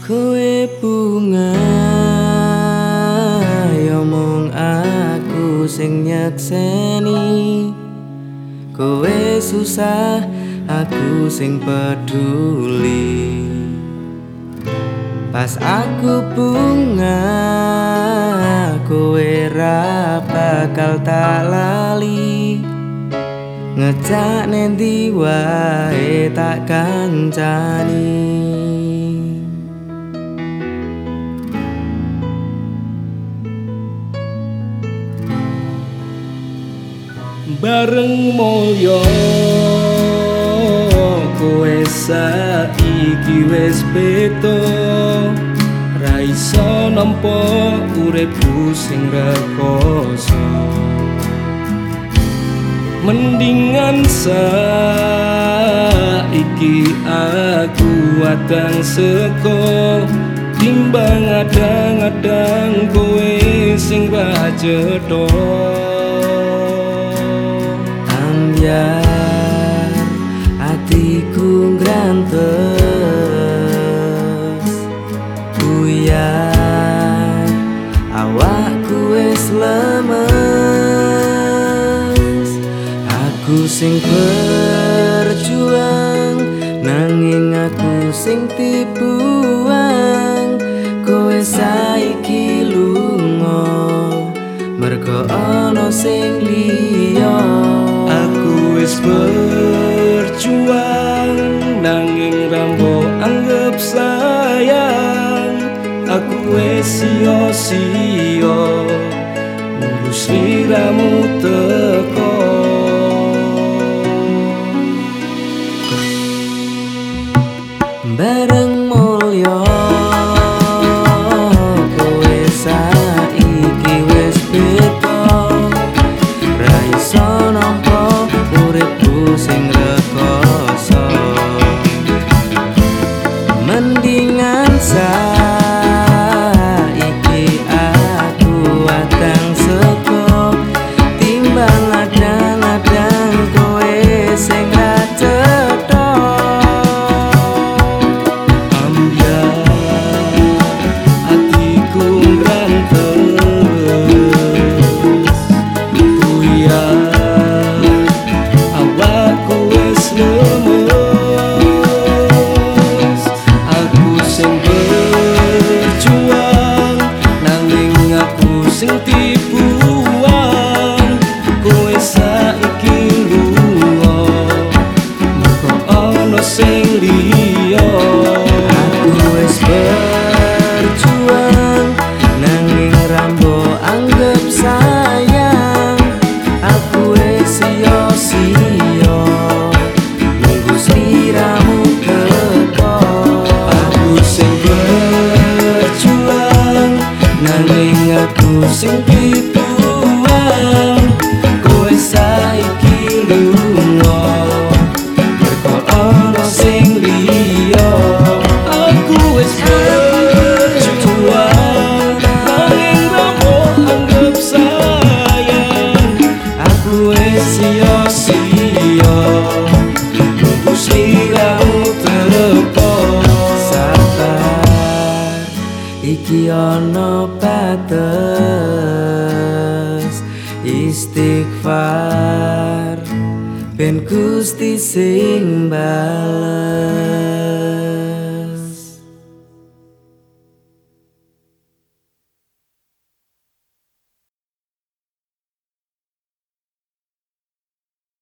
Kowe bunga ya mung aku sing nyekseni. Kowe susah aku sing peduli. Pas aku bunga kowe ra bakal tak lali. Ngejak nendi wae tak kancani. Bareng moyo kowe saiki wis beda, ra iso nampa uripku sing rekoso. Mendingan saiki aku adang seko, timbang adang-adang kowe sing bacetho. Ambyar atiku ngrantes, buyar awakku wis lemes. Aku sing berjuang nanging aku sing dibuang. Kowe saiki lunga mergo ana sing liya. Aku wis berjuang nanging rambo anggap sayang. Aku wis sia-sia nunggu sliramu teko. Bareng mulya kowe saiki wis beda, ra iso nampa uripku sing rekoso. Mendingan saiki aku adang seko, timbang adang-adang kowe sing ra cetha. Sing dibuang kowe saiki lunga mergo ana sing liya. Aku wis berjuang nanging rambo anggap sayang. Aku wis sia-sia nunggu sliramu teko. Aku sing berjuang nanging aku sing dibuang. Kowe saiki lunga mergo ana sing liya. Aku wis berjuang nanging rambo anggap sayang. Aku wis sia-sia nunggu sliramu teko. Sabar iki ana bates, istighfar ben Gusti sing bales.